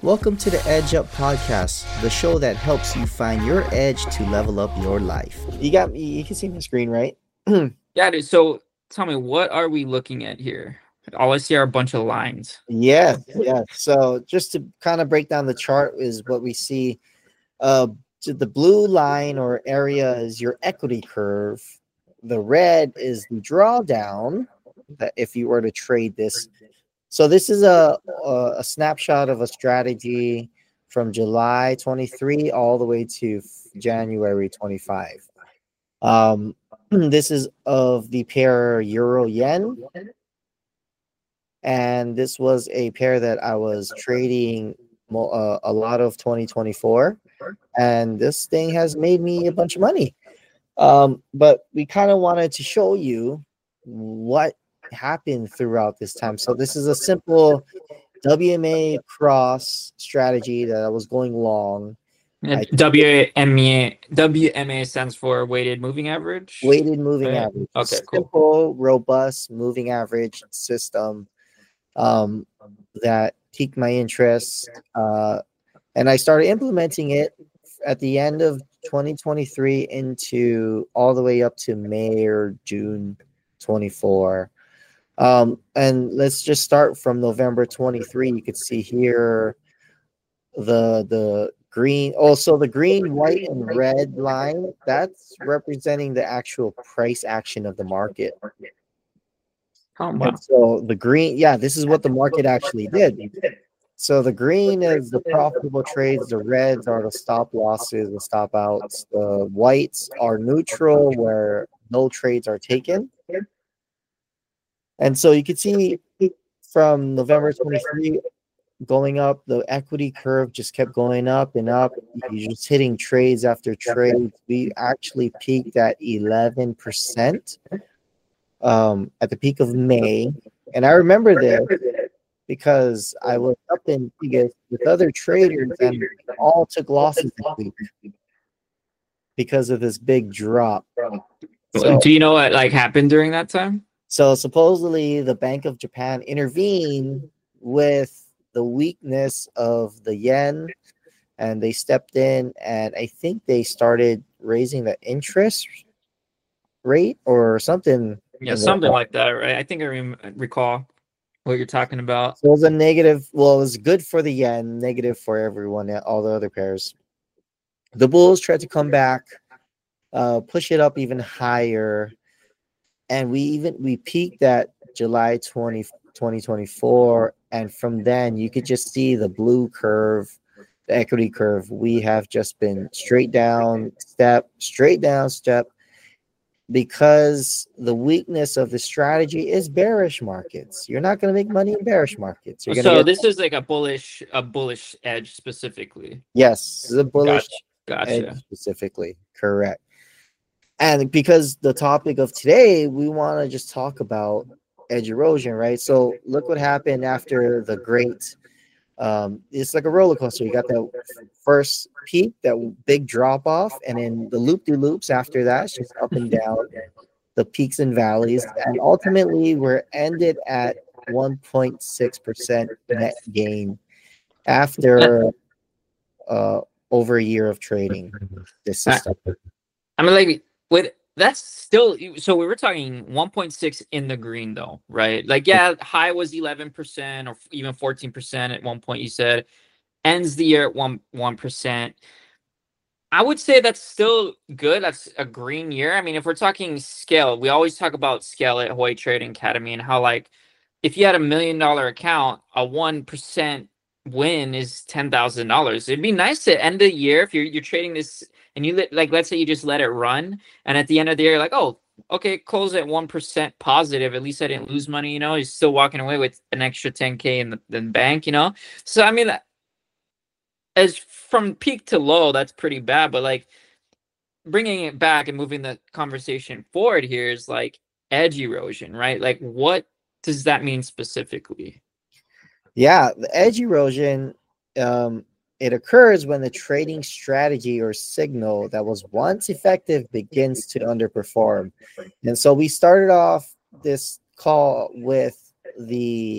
Welcome to the Edge Up Podcast, the show that helps you find your edge to level up your life. You can see my screen, right? Yeah, dude. So tell me, what are we looking at here? All I see are a bunch of lines. Yeah. So just to kind of break down the chart is what we see. Uh, the blue line or area is your equity curve. The red is the drawdown. That if you were to trade this, so this is a snapshot of a strategy from July 23 all the way to January 25. This is of the pair Euro Yen, and this was a pair that I was trading a lot of 2024, and this thing has made me a bunch of money. But we kind of wanted to show you what happened throughout this time. So this is a simple WMA cross strategy that I was going long. WMA stands for weighted moving average. Weighted moving right? average. Okay, cool. Simple, robust moving average system that piqued my interest. And I started implementing it at the end of 2023 into all the way up to May or June 24. And let's just start from November 23. You could see here the green, also the green, white, and red line, that's representing the actual price action of the market. Oh, wow. And so the green, this is what the market actually did. So the green is the profitable trades, the reds are the stop losses, the stop outs, the whites are neutral where no trades are taken. And so you can see from November 23 going up, the equity curve just kept going up and up. You're just hitting trades after trades. We actually peaked at 11% at the peak of May. And I remember this because I was up in Vegas with other traders and all took losses this week because of this big drop. So, do you know what happened during that time? So supposedly the Bank of Japan intervened with the weakness of the yen, and they stepped in, and I think they started raising the interest rate or something. Yeah, something like that, right? I think I recall what you're talking about. So it was a negative. Well, it was good for the yen, negative for everyone, all the other pairs. The bulls tried to come back, push it up even higher, and we peaked at July 2024, and from then you could just see the blue curve, the equity curve. We have just been straight down step, because the weakness of the strategy is bearish markets. You're not going to make money in bearish markets. So this is like a bullish edge specifically. Yes, the bullish gotcha. edge specifically, correct. And because the topic of today, we want to just talk about edge erosion, right? So look what happened after the great. It's like a roller coaster. You got that first peak, that big drop off, and then the loop-de-loops after that, it's just up and down, the peaks and valleys, and ultimately we're ended at 1.6% net gain after over a year of trading this system. I mean, that's still, so we were talking 1.6 in the green though, right? High was 11% or even 14% at one point, you said. Ends the year at 1%. I would say that's still good. That's a green year. I mean, if we're talking scale, we always talk about scale at Hawaii Trading Academy and how if you had $1 million account, a 1% win is $10,000. It'd be nice to end the year if you're trading this and you let's say you just let it run, and at the end of the year, you're like, oh, okay, close at 1% positive. At least I didn't lose money. You're still walking away with an extra 10K in the bank. So I mean, as from peak to low, that's pretty bad. But bringing it back and moving the conversation forward here is edge erosion, right? What does that mean specifically? Yeah, the edge erosion, it occurs when the trading strategy or signal that was once effective begins to underperform. And so we started off this call with the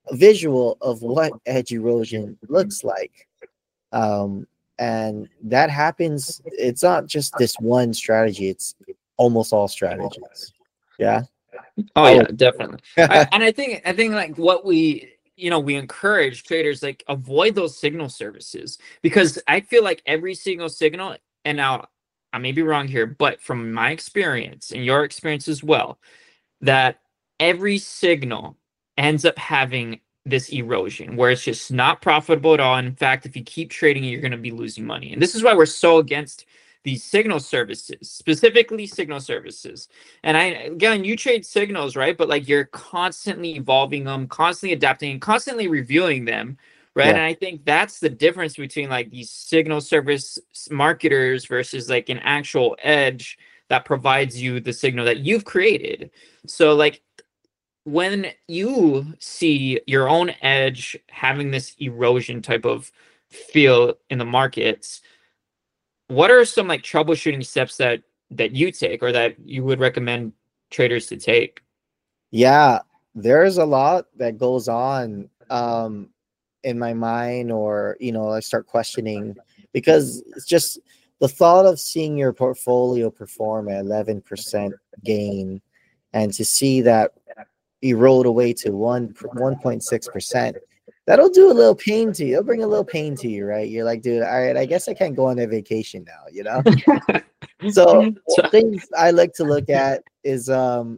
visual of what edge erosion looks like. And that happens. It's not just this one strategy. It's almost all strategies. Yeah. Oh I yeah, would. definitely. And I think like what we encourage traders like avoid those signal services because I feel like every single signal, and now I may be wrong here, but from my experience and your experience as well, that every signal ends up having this erosion where it's just not profitable at all. And in fact, if you keep trading it, you're going to be losing money. And this is why we're so against these signal services, specifically signal services. And again, you trade signals, right? But like you're constantly evolving them, constantly adapting, and constantly reviewing them. Right. Yeah. And I think that's the difference between like these signal service marketers versus like an actual edge that provides you the signal that you've created. So like when you see your own edge having this erosion type of feel in the markets, what are some like troubleshooting steps that you take or that you would recommend traders to take? Yeah, there's a lot that goes on in my mind, or I start questioning because it's just the thought of seeing your portfolio perform at 11% gain and to see that erode away to 1.6%. That'll do a little pain to you. It'll bring a little pain to you, right? You're like, dude, all right, I guess I can't go on a vacation now. So So, things I like to look at is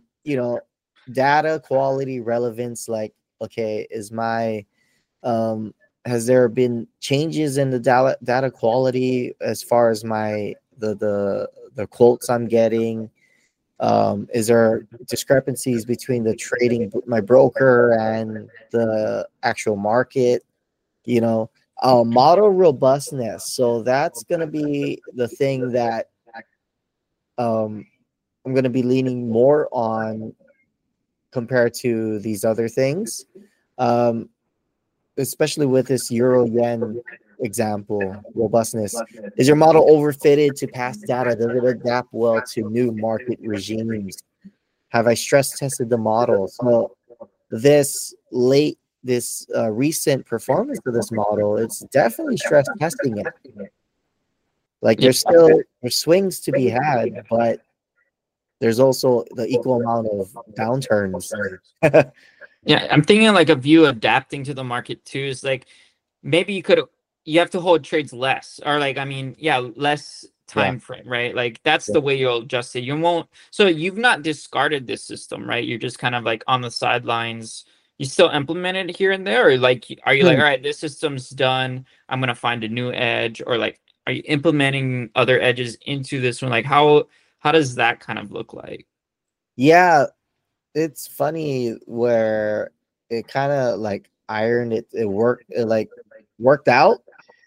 data quality relevance. Like, okay, is my has there been changes in the data quality as far as my the quotes I'm getting? Is there discrepancies between the trading my broker and the actual market? Model robustness. So that's going to be the thing that I'm going to be leaning more on compared to these other things, especially with this euro yen example. Robustness. Is your model overfitted to past data? Does it adapt well to new market regimes? Have I stress tested the model? So this recent performance of this model, it's definitely stress testing it. Like yeah. there's swings to be had, but there's also the equal amount of downturns. Yeah, I'm thinking like a view adapting to the market too is like maybe you have to hold trades less or like I mean less Yeah. time frame, right? Like that's the way you'll adjust it. You won't, so you've not discarded this system, right? You're just kind of like on the sidelines. You still implement it here and there, or like are you like, all right, this system's done, I'm gonna find a new edge, or like are you implementing other edges into this one? Like how does that kind of look like? Yeah, it's funny where it kind of like ironed it worked out,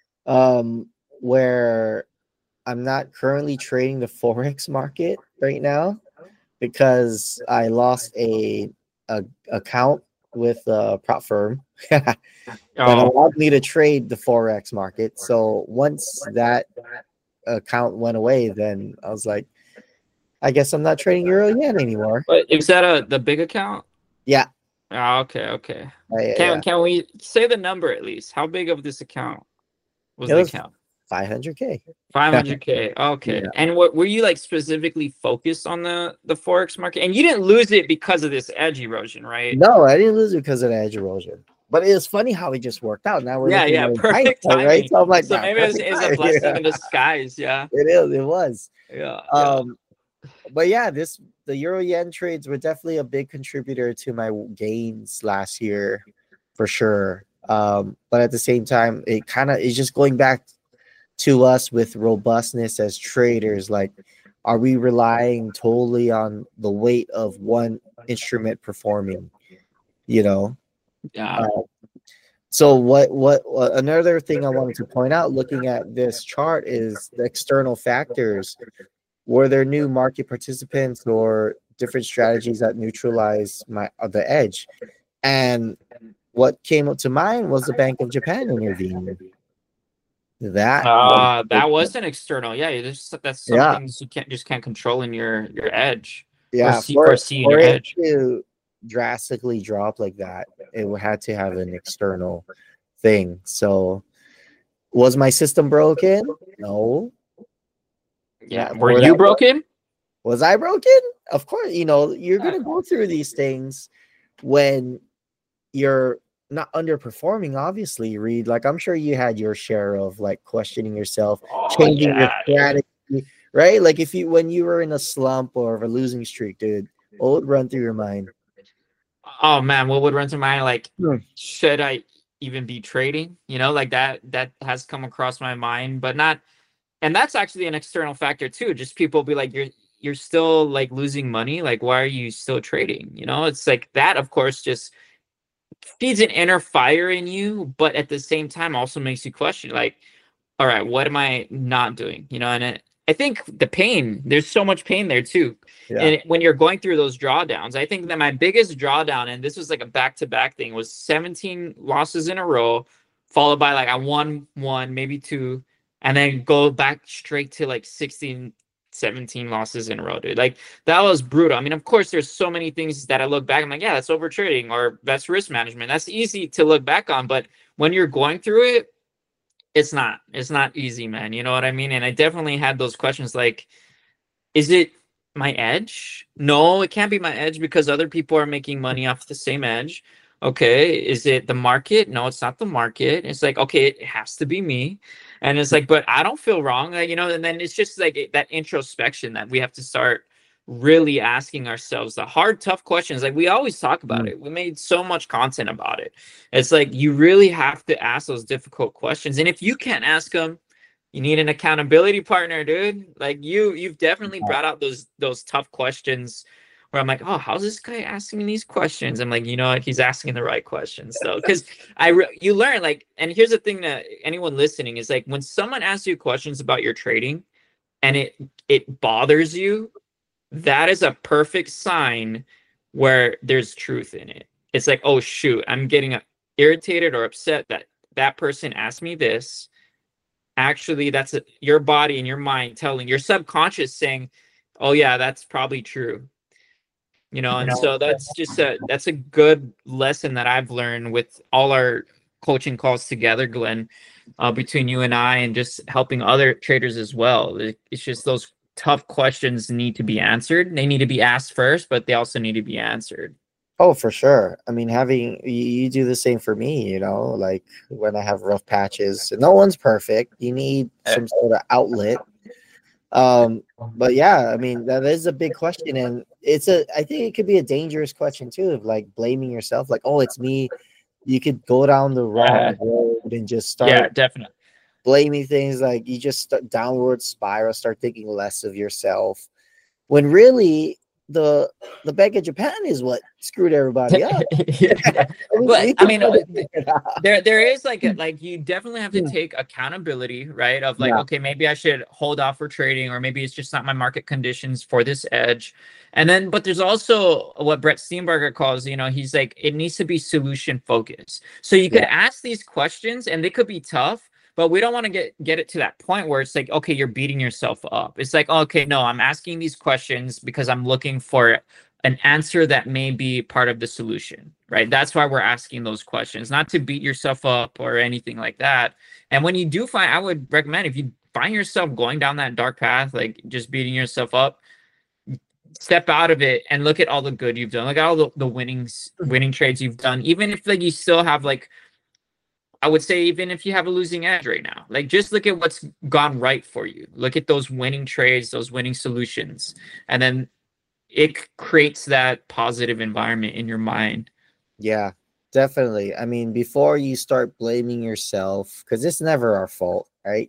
where I'm not currently trading the forex market right now because I lost a account with a prop firm that Oh, allowed me to trade the forex market. So once that account went away, then I was like, I guess I'm not trading euro yen anymore. but is that the big account? Yeah. Oh, okay. Yeah. Can we say the number at least? How big of this account was It the was account? 500K. 500K. Okay. Yeah. And what were you like specifically focused on the forex market? And you didn't lose it because of this edge erosion, right? No, I didn't lose it because of the edge erosion. But it was funny how it just worked out. Now we're looking Yeah. at it Perfect hindsight, right? timing. So I'm like, So nah, maybe perfect it's a timing. blessing Yeah. in disguise. Yeah. It is. It was. Yeah. But yeah, the euro yen trades were definitely a big contributor to my gains last year, for sure. But at the same time, it kind of is just going back to us with robustness as traders. Like, are we relying totally on the weight of one instrument performing? Yeah. Uh, so what another thing I wanted to point out looking at this chart is the external factors. Were there new market participants or different strategies that neutralize the edge? And what came up to mind was the Bank of Japan intervening. That That was an external. Yeah, that's some yeah, things you can't control in your edge or yeah, foresee in for your it edge. drastically drop like that, it had to have an external thing. So was my system broken? No. Yeah. Were you broken? Was I broken? Of course, you're going to go through these things when you're not underperforming, obviously, Reed. Like, I'm sure you had your share of like questioning yourself, changing your strategy, right? Like when you were in a slump or a losing streak, dude, what would run through your mind? Oh man, what would run through my mind? Like, should I even be trading? Like that has come across my mind, but not. And that's actually an external factor too. Just people be like, you're still like losing money. Like, why are you still trading? It's like that, of course, just feeds an inner fire in you, but at the same time also makes you question, like, all right, what am I not doing? And I think the pain, there's so much pain there too. Yeah. And when you're going through those drawdowns, I think that my biggest drawdown, and this was like a back-to-back thing, was 17 losses in a row, followed by like a 1-1, maybe 2, and then go back straight to like 16, 17 losses in a row, dude. Like, that was brutal. I mean, of course, there's so many things that I look back, I'm like, yeah, that's over trading or that's risk management. That's easy to look back on. But when you're going through it, it's not easy, man. You know what I mean? And I definitely had those questions like, is it my edge? No, it can't be my edge because other people are making money off the same edge. Okay. Is it the market? No, it's not the market. It's like, okay, it has to be me. And it's like, but I don't feel wrong. Like, and then it's just like that introspection that we have to start really asking ourselves the hard, tough questions. Like, we always talk about it. We made so much content about it. It's like, you really have to ask those difficult questions. And if you can't ask them, you need an accountability partner, dude. Like, you've definitely brought out those tough questions where I'm like, oh, how's this guy asking me these questions? I'm like, you know what? He's asking the right questions though. Because you learn, like, and here's the thing that anyone listening is like, when someone asks you questions about your trading and it bothers you, that is a perfect sign where there's truth in it. It's like, oh shoot, I'm getting irritated or upset that person asked me this. Actually, that's your body and your mind telling your subconscious saying, oh yeah, that's probably true. And so that's a good lesson that I've learned with all our coaching calls together, Glenn, between you and I, and just helping other traders as well. It's just those tough questions need to be answered. They need to be asked first, but they also need to be answered. Oh, for sure. I mean, you do the same for me, like when I have rough patches. No one's perfect. You need some sort of outlet. But yeah, I mean, that is a big question, and I think it could be a dangerous question too, of like blaming yourself, like, oh, it's me. You could go down the wrong road and just start definitely blaming things, like you just start downward spiral, start thinking less of yourself, when really the Bank of Japan is what screwed everybody up. But I mean, there is like you definitely have to take accountability, right? Of like, okay, maybe I should hold off for trading, or maybe it's just not my market conditions for this edge. And then, but there's also what Brett Steenberger calls, he's like, it needs to be solution focused. So you could ask these questions and they could be tough, but we don't want to get it to that point where it's like, okay, you're beating yourself up. It's like, okay, no, I'm asking these questions because I'm looking for an answer that may be part of the solution, right? That's why we're asking those questions, not to beat yourself up or anything like that. And when you do I would recommend, if you find yourself going down that dark path, like just beating yourself up, step out of it and look at all the good you've done. Look at all the winning trades you've done. Even if like you still have like, I would say, even if you have a losing edge right now, like just look at what's gone right for you. Look at those winning trades, those winning solutions. And then it creates that positive environment in your mind. Yeah, definitely. I mean, before you start blaming yourself, because it's never our fault, right?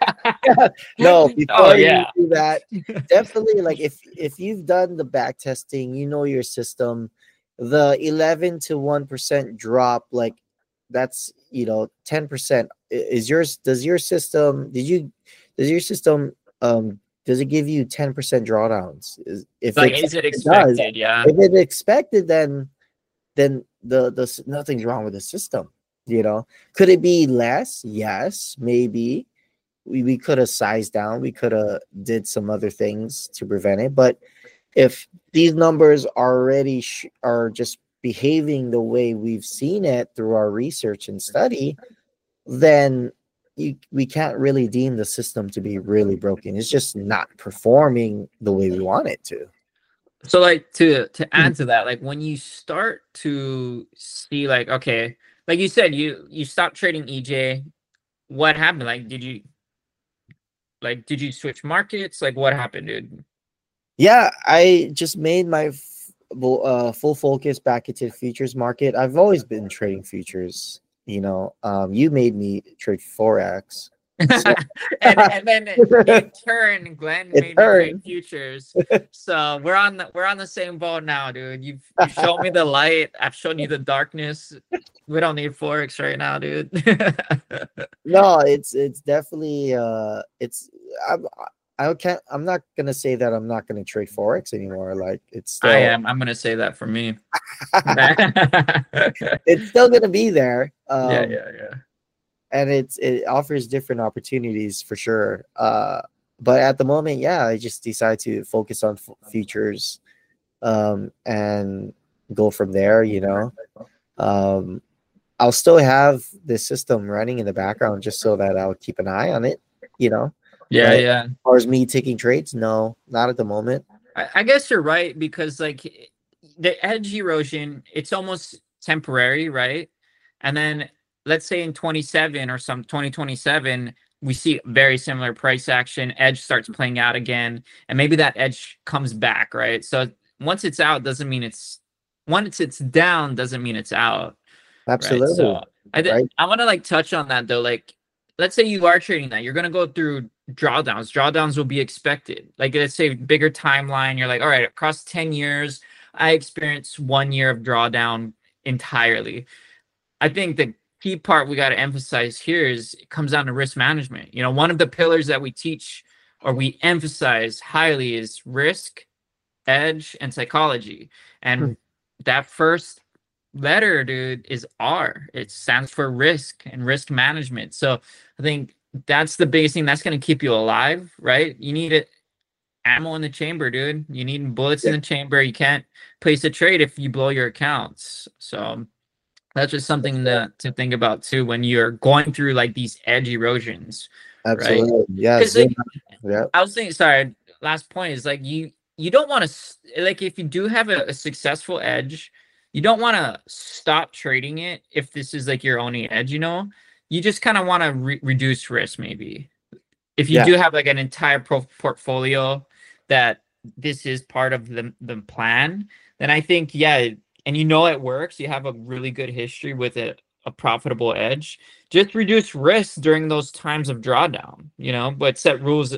No, before you do that, definitely, like if you've done the back testing, your system, the 11 to 1% drop, like that's 10% is yours. Does your system does it give you 10% drawdowns? Is it expected? Yeah. If it's expected, then the nothing's wrong with the system. Could it be less? Yes, maybe. We could have sized down. We could have did some other things to prevent it, but If these numbers already are just behaving the way we've seen it through our research and study, then we can't really deem the system to be really broken. It's just not performing the way we want it to. So like to add to that, like when you start to see like, okay, like you said, you stopped trading EJ. What happened? Did you switch markets? Like what happened, dude? Yeah, I just made my full focus back into the futures market. I've always been trading futures. You made me trade forex. So and then in turn, Glenn it made me trade turned. futures. So we're on the same boat now, dude. You showed me the light. I've shown you the darkness. We don't need forex right now, dude. No, it's definitely it's I'm not gonna say that I'm not gonna trade forex anymore. Like it's I still am. I'm gonna say that for me. it's still gonna be there. Yeah. And it offers different opportunities for sure. But at the moment, yeah, I just decided to focus on futures, and go from there. Um, I'll still have this system running in the background just so that I'll keep an eye on it. Yeah, But as yeah. far as me taking trades, no, not at the moment. I guess you're right because like the edge erosion, it's almost temporary, right? And then let's say in 27 or some 2027, we see very similar price action. Edge starts playing out again, and maybe that edge comes back, right? So once it's out, doesn't mean it's once it's down, doesn't mean it's out, right? Absolutely, So right? I want to like touch on that though. Like, let's say you are trading that, you're gonna go through drawdowns. Drawdowns will be expected. Like, let's say bigger timeline. You're like, all right, across 10 years, I experienced 1 year of drawdown entirely. I think the key part we got to emphasize here is it comes down to risk management. One of the pillars that we teach or we emphasize highly is risk, edge, and psychology. Hmm. And that first letter, dude, is R. It stands for risk and risk management. So I think that's the biggest thing that's going to keep you alive, right? You need it ammo in the chamber, dude. You need bullets in Yeah, the chamber. You can't place a trade if you blow your accounts. So that's just something to think about too when you're going through like these edge erosions, right? absolutely. Yeah, Because zoom like out. Yeah, I was thinking, sorry, last point is like you don't want to like if you do have a successful edge, you don't want to stop trading it if this is like your only edge, you just kind of want to reduce risk maybe. If you yeah, do have like an entire portfolio that this is part of the plan, then I think yeah, and it works, you have a really good history with it, a profitable edge. Just reduce risk during those times of drawdown, but set rules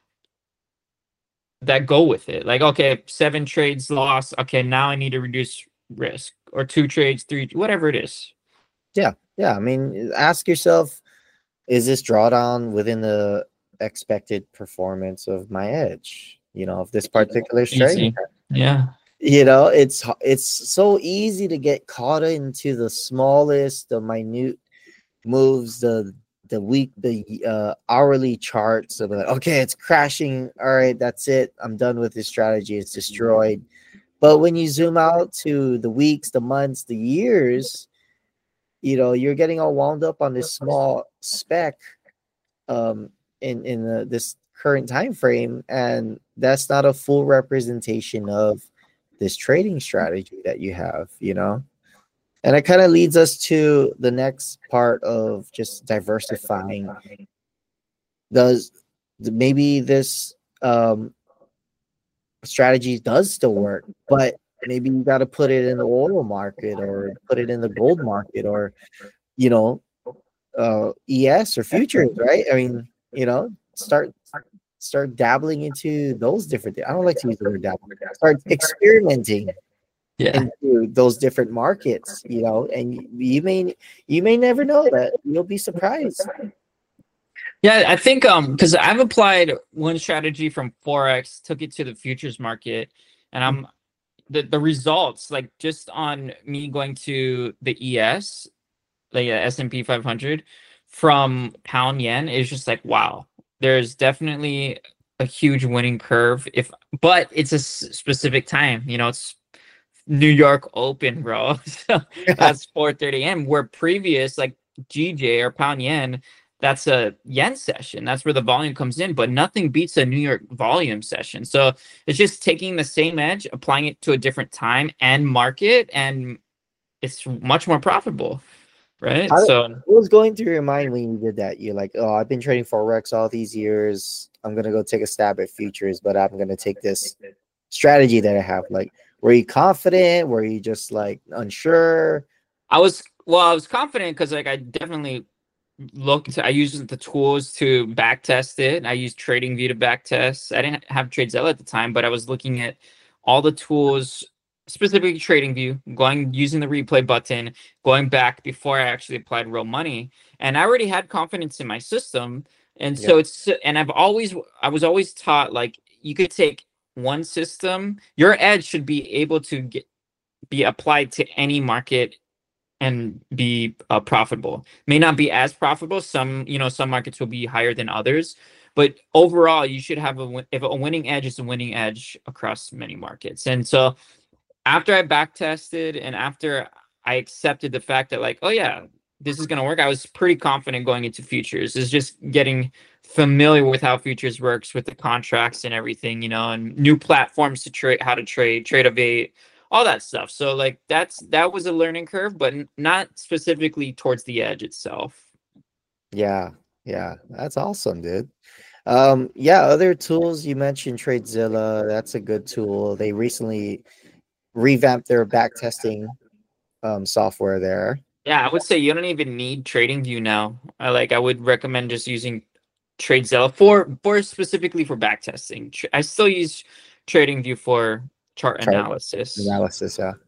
that go with it. Like, okay, 7 trades lost. Okay, now I need to reduce risk, or 2 trades, three, whatever it is. yeah, yeah. I mean, ask yourself, is this drawdown within the expected performance of my edge? Of this particular trade. Easy. Yeah. It's so easy to get caught into the smallest, the minute moves, the hourly charts of like, okay, it's crashing. All right, that's it. I'm done with this strategy. It's destroyed. But when you zoom out to the weeks, the months, the years, you're getting all wound up on this small speck, in this current time frame, and that's not a full representation of this trading strategy that you have. And it kind of leads us to the next part of just diversifying. Does maybe this strategy does still work, but maybe you got to put it in the oil market or put it in the gold market, or you know ES or futures, right? I mean, start dabbling into those different things. I don't like to use the word dabble. Start experimenting Yeah. into those different markets, and you may never know that. You'll be surprised. Yeah, I think because I've applied one strategy from Forex, took it to the futures market, and I'm the results, like just on me going to the ES, like S&P 500 from pound yen, is just like wow. There's definitely a huge winning curve but it's a specific time, it's New York Open, bro. So that's 4:30 a.m. Where previous, like GJ or Pound Yen, that's a yen session. That's where the volume comes in, but nothing beats a New York volume session. So it's just taking the same edge, applying it to a different time and market, and it's much more profitable, right? So What was going through your mind when you did that? You're like, oh, I've been trading Forex all these years. I'm gonna go take a stab at futures, but I'm gonna take this strategy that I have. Like, were you confident? Were you just like unsure? I was confident because like I definitely I used the tools to back test it. I used TradingView to back test. I didn't have TradeZilla at the time, but I was looking at all the tools, specifically TradingView, using the replay button, going back before I actually applied real money. And I already had confidence in my system. And Yep. so I was always taught like you could take one system, your edge should be able to be applied to any market and be profitable. May not be as profitable. Some markets will be higher than others, but overall, you should have if a winning edge is a winning edge across many markets. And so, after I back tested and after I accepted the fact that like, oh yeah, this is gonna work, I was pretty confident going into futures. It's just getting familiar with how futures works with the contracts and everything, and new platforms to trade, how to trade, Trade all that stuff. So like that was a learning curve, but not specifically towards the edge itself. Yeah, yeah, that's awesome, dude. Yeah, other tools you mentioned, TradeZilla, that's a good tool. They recently revamped their back testing software there. Yeah, I would say you don't even need TradingView now. I would recommend just using TradeZilla for specifically for back testing. I still use TradingView for chart Chart analysis. analysis, yeah.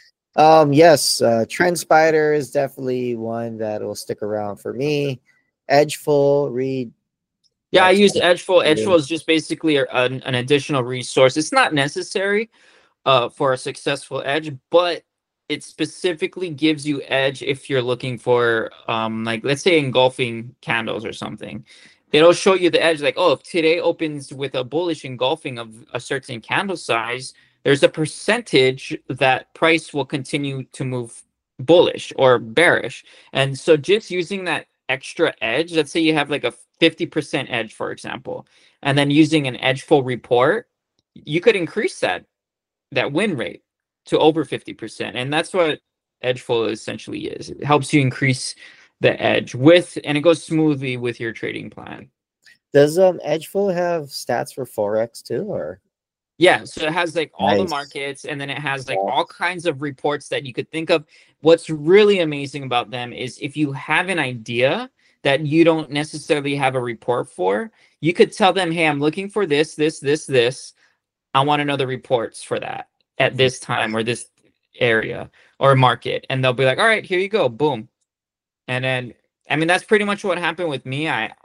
Yes, TrendSpider is definitely one that will stick around for me. Edgeful, read. Yeah, I That's use Edgeful. Edgeful good. is just basically an additional resource. It's not necessary for a successful edge, but it specifically gives you edge if you're looking for like let's say engulfing candles or something. It'll show you the edge like, oh, if today opens with a bullish engulfing of a certain candle size, there's a percentage that price will continue to move bullish or bearish. And so just using that extra edge, let's say you have like a 50% edge, for example, and then using an edgeful report, you could increase that win rate to over 50%. And that's what Edgeful essentially is. It helps you increase the edge and it goes smoothly with your trading plan. Does Edgeful have stats for Forex too, or? Yeah, so it has like all the Nice. markets and then it has like all kinds of reports that you could think of. What's really amazing about them is if you have an idea that you don't necessarily have a report for, you could tell them, hey, I'm looking for this, this, this, this. I want to know the reports for that at this time or this area or market. And they'll be like, all right, here you go. Boom. And then, I mean, that's pretty much what happened with me.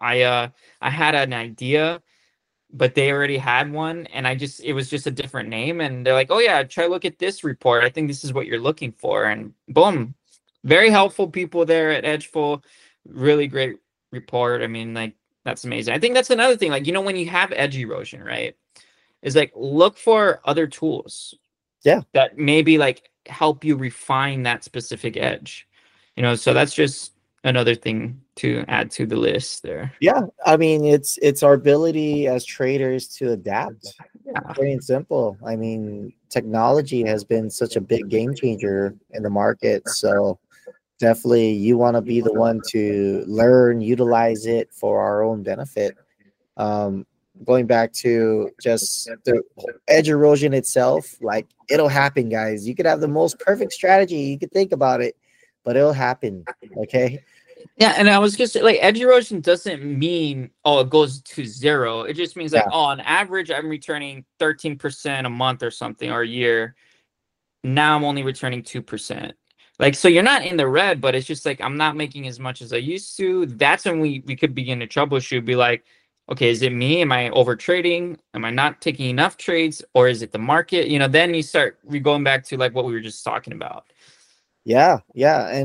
I had an idea, but they already had one. And it was just a different name. And they're like, oh yeah, try look at this report. I think this is what you're looking for. And boom, very helpful people there at Edgeful. Really great report. I mean, like, that's amazing. I think that's another thing. Like, when you have edge erosion, right? Is like look for other tools Yeah. that maybe like help you refine that specific edge. So that's just another thing to add to the list there. Yeah, I mean it's our ability as traders to adapt. Yeah. Plain and simple. I mean, technology has been such a big game changer in the market. So definitely you want to be the one to learn, utilize it for our own benefit. Um, Going back to just the edge erosion itself, like it'll happen, guys. You could have the most perfect strategy, you could think about it, but it'll happen. Okay. Yeah, and I was just like edge erosion doesn't mean it goes to zero. It just means like Yeah. on average I'm returning 13% a month or something or a year. Now I'm only returning 2%. Like, so you're not in the red, but it's just like I'm not making as much as I used to. That's when we could begin to troubleshoot, be like, okay, is it me? Am I over trading? Am I not taking enough trades? Or is it the market? Then we going back to like what we were just talking about. Yeah, yeah. And then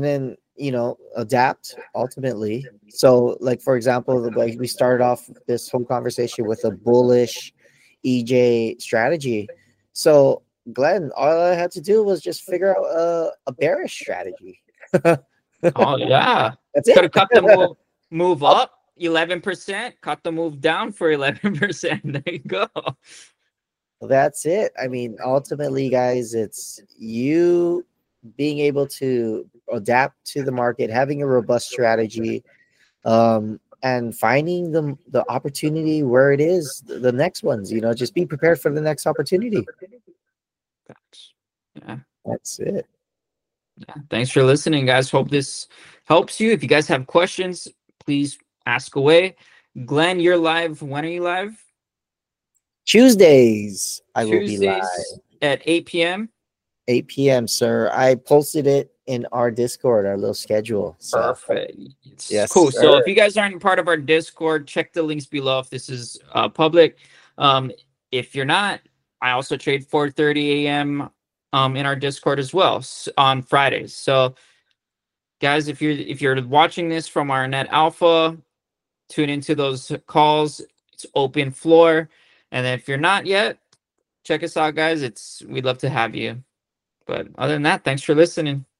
adapt ultimately. So, like for example, like we started off this whole conversation with a bullish EJ strategy. So, Glenn, all I had to do was just figure out a bearish strategy. Oh yeah, That's could it. have cut the move up 11%, cut the move down for 11%. There you go. That's it. I mean, ultimately, guys, it's you being able to adapt to the market, having a robust strategy, and finding the opportunity where it is, the next ones. Just be prepared for the next opportunity. Facts. Yeah. That's it. Yeah. Thanks for listening, guys. Hope this helps you. If you guys have questions, please ask away. Glenn, you're live. When are you live? Tuesdays, I will be live. Tuesdays at 8 p.m. 8 p.m., sir. I posted it in our Discord, our little schedule. So. Perfect. Yes, Cool. sir. So if you guys aren't part of our Discord, check the links below if this is public. If you're not, I also trade 4:30 a.m. In our Discord as well on Fridays. So guys, if you're watching this from our Net Alpha, tune into those calls. It's open floor. And then if you're not yet, check us out, guys. We'd love to have you. But other than that, thanks for listening.